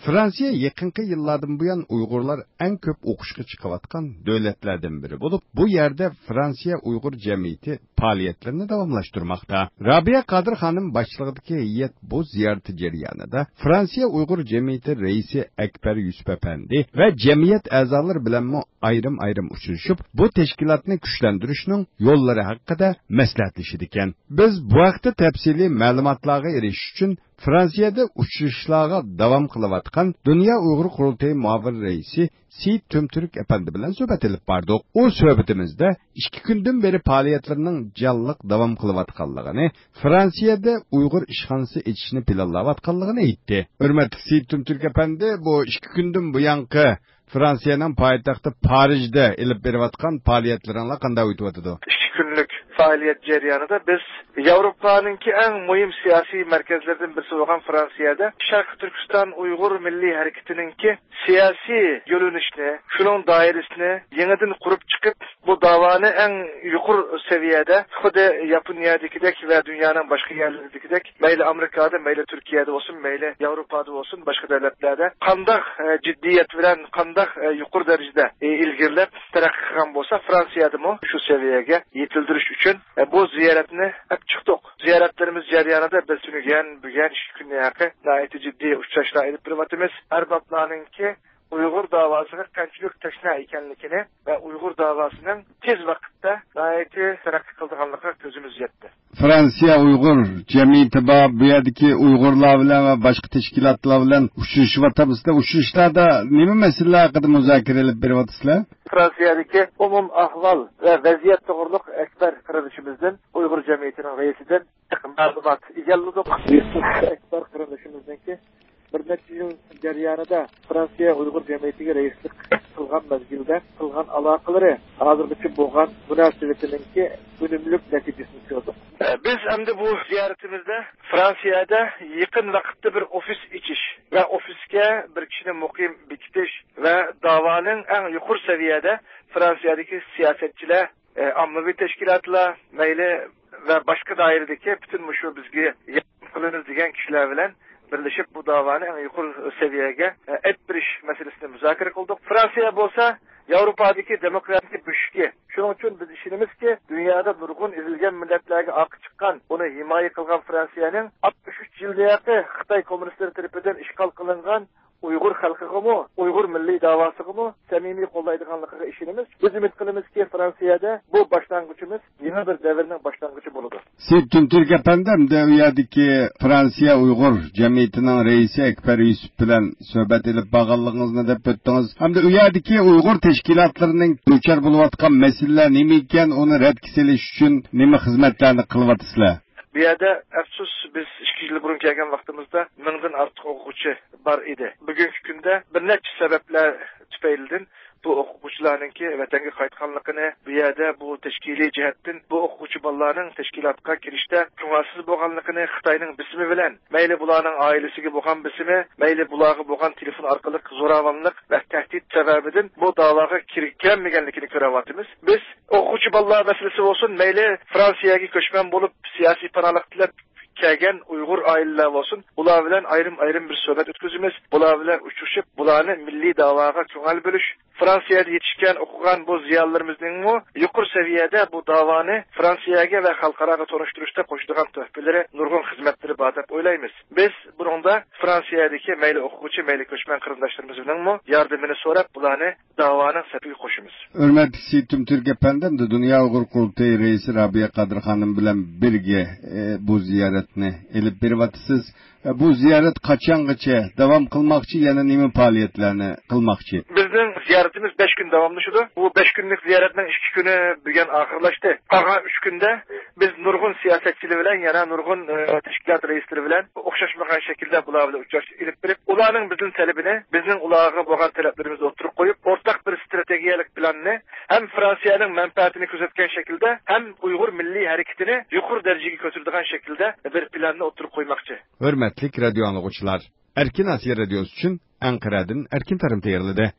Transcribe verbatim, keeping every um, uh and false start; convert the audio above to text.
Fransiya yakınki yıllardan bu yan Uygurlar en köp o'qishga chiqayotgan davlatlardan biri bo'lib, bu yerda Fransiya Uyg'ur jamiyati faoliyatlarini davomlashtirmoqda. Rabia Qadir xonim boshchiligidagi heyet bu ziyorati jarayonida Fransiya Uyg'ur jamiyati raisi Akbar Yusuf Efendi va jamiyat a'zolari bilan ayrim-ayrim uchrashib, bu tashkilotni kuchlantirishning yo'llari haqida maslahatlashdi ekan. Biz bu haqda tafsiliy ma'lumotlarga erishish uchun Fransiyada uchrashishlarga davom qilayotgan Dünya Uyg'ur qurultayi muavin raisi Seyit Tümtürk Efendi bilan suhbat olib bordik. O suhbatimizda ikki kundan beri faoliyatlarining jonliq davom qilayotganligini, Fransiyada Uyg'ur ishxonasi ochishni planlayotganligini aytdi. Hurmatli Seyit Tümtürk Efendi, bu ikki kundan buyanqi Fransiyaning poytaxti Parijda olib berayotgan faoliyatlaringlar qanday o'tyapti? ikki kunlik faaliyet jarayonida biz Yevropaninki en mühim siyasi merkezlerden birisi olan Fransiyada Şarkı Türkistan Uygur Milli Hareketininki siyasi yönelişini, şunun dairesini yeniden kurup çıkıp bu davanı en yukarı seviyede Xude Japonya'dakidek ve dünyanın başka yerlerindekidek meyle Amerika'da, meyle Türkiye'de olsun, meyle Avrupa'da olsun, başka devletlerde kandak e, ciddiyet veren, kandak e, yukarı derecede e, ilgirilip terakki kılan olsa Fransiya'da mı şu seviyeye yetildiriş için e, bu ziyaretini hep çıktık. Ziyaretlerimiz jarayonida biz tünigen, bügen, iki günde yakın nayeti ciddi uçuşlar edip privatimiz erbaplarınki Uygur davasının kançılık taşına ikenlikini ve Uygur davasının tez vakitte nayeti terakki kıldırganlıkla gözümüz yetti. Fransiya Uygur cemiyeti bu yerdeki Uygurlar bilen ve başka teşkilatlar bilen uçuşuvatamızda uçuşlarda nemi meseleler hakkında müzakere edip berivatisizler? Fransiyadaki umum ahval ve vaziyet doğruluk ekber kırılışımızdan Uygur cemiyetinin reisinden malumat igelladık. Ekber kırılışımızdan ki bir neçe yıl jarayonida Fransiya Uyg'ur jamiyatiga raislik qilgan mezgilda qilgan aloqalari hozirgacha bo'lgan munosabatiningki unumli natijasini ko'rdik. Biz endi bu ziyoratimizda Fransiyada yaqin vaqtda bir ofis ichish va ofisga bir kishini muqim bekitish va da'voning eng yuqori seviyada Fransiyadagi siyosatchilar, e, ommaviy tashkilotlar, mayli va boshqa doiradagi butun mushu bizga yaqin qiliniz degan kishilar bilan birleşip bu davanı en yukarı seviyeye et biriş meselesini müzakere kıldık. Fransiya bolsa Avrupa'daki demokratik güçki. Şunun için biz işimiz ki dünyada nurgun izilgen milletlerine akı çıkan, onu himaye kılgan Fransiya'nın altmış üç yıldaki Xitay komünistleri tarafından işgal kılıngan Uygur halkığı mı, Uygur milli davası mı, samimi kollaydıganlıkı işimiz. Biz ümit kılımız ki Fransiyada bu başlangıçımız yeni bir devirinin başlangıcı buludur. Seyit Tümtürk Efendim de uyadaki Fransiya Uygur cemiyetinin reisi Ekber Yusuf bilen sohbet edip bağlılığınızı dep öttünüz. Hem de uyadaki Uygur teşkilatlarının duçar buluvatkan meseleler neyken onu retkiseliş için nemi hizmetlerini kılıvatısılar? Bu yerde afsus biz iki yıl burun gelgen vaktimizde mingdan artık okuçu var idi. Bugünkü günde bir neçe sebepler tüfeylidin bu o'quvchilarninki vatanga qaytganligini, bu yerda bu tashkiliy jihatdan bu o'quvchi bolalarning tashkilotga kirishda ko'ngilsiz bo'lganligini, Xitoyning bismi bilan, mayli bularning oilasiga bo'lgan bismi, mayli bularga bo'lgan telefon orqali zo'ravonlik va tahdid sababidan bu da'voga kirganmaganligini ko'ryapmiz. Biz o'quvchi bolalar masalasi bo'lsin, mayli Fransiyaga ko'chman bo'lib siyosiy panohlik tilab kelgan Uyg'ur aileler olsun, bular bilan ayrim-ayrim bir sohbet ötküzümüz, bular bilan uçuşup, bularni milliy da'voga ko'ngil bo'lish, Fransiyada yetishgan o'qigan bu ziyolilarimizning mu yuqori seviyada bu davoni Fransiyaga va xalqaro tanishtirishda qo'shadigan tuhfalari, nurg'un xizmatlari bor deb o'ylaymiz. Biz bunda Fransiyadagi mayli o'quvchi, mayli ko'chman qarindoshlarimizning mu yordamini so'rab, bularni da'voning safiga qo'shamiz. Hurmatli Seyit Tümtürk Efendim de Dünya Uyg'ur qurultayi raisi Rabia Qadir xonim bilan birga e, bu ziyoratni elib beryapsiz. E, bu ziyorat qachongacha davom qilmoqchi, yana nima faoliyatlarni qilmoqchi? Bizning ziyoratimiz besh kun davomlashadi. Bu besh kunlik ziyoratning ikki kuni bugun oxirlashdi. Qolgan uch kunda biz nurg'un siyosatchilar bilan, yana nurg'un e, tashkilot raislari bilan o'xshashmagan shaklda bular bilan uchrashuv olib berib, ularning bizning talabini, bizning ularga bo'lgan talablarimizni o'tirib qo'yib, o'rtaq bir strategiyalik planni hem Fransiyaning manfaatini ko'rsatgan shaklda, hem Uyg'ur milliy harakatini yuqori darajaga ko'taradigan shaklda bir planni o'tirib qo'ymoqchi. Hurmatli radio anglag'uvchilar, Erkin Asiya radiosi uchun Anqaradan Erkin Tarim tayyorladi.